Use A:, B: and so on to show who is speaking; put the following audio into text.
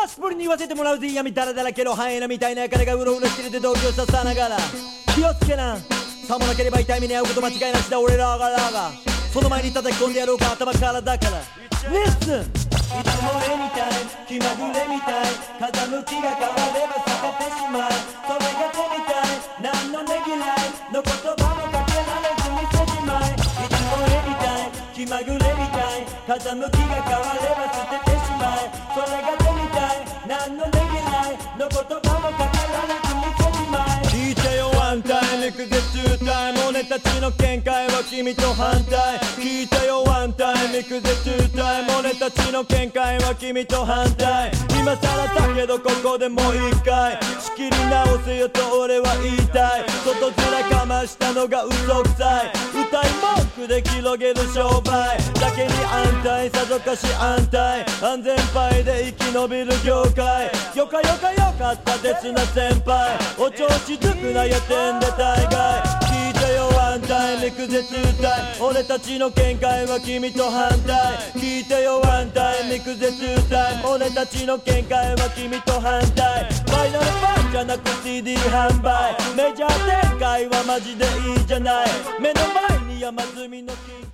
A: スプリに言わせてもらうぜ。闇だらだらけどハイエナみたいな彼がうろうろしてるで同居ささながら気をつけな、さもなければ痛い目に遭うこと間違いなしだ俺らがその前に叩き込んでやろうか頭からだから Listen いつも絵みたい気まぐれみたい風向きが変われば捨ててしまうそれが手みたい何のねぎらいの言葉もかけられずにしてしまいいつも絵みたい気まぐれみたい風向きが変われば捨ててしまいそれが手みたい何のねぎらいの言葉もかけられずにしてしまい聞いてよワンタイム行くぜツータイム俺たちの見解は君と反対聞いてよワンタイム行くぜツータイム俺たちの見解は君と反対今さらだけどここでもう一回仕切り直せよと俺は言いたい外面かましたのが嘘くさい歌い文句で広げる商売だけに安泰さぞかし安泰安全牌で生き延びる業界よかよかよかったですな先輩お調子づくなよてんで大概聞いてよワンタイム行くぜツータイム俺たちの見解は君と反対聞いてよワンタイム行くぜツータイム俺たちの見解は君と反対ファイナルファンじゃなく CD 販売メジャー展開はマジでいいじゃない目の前に山積みの金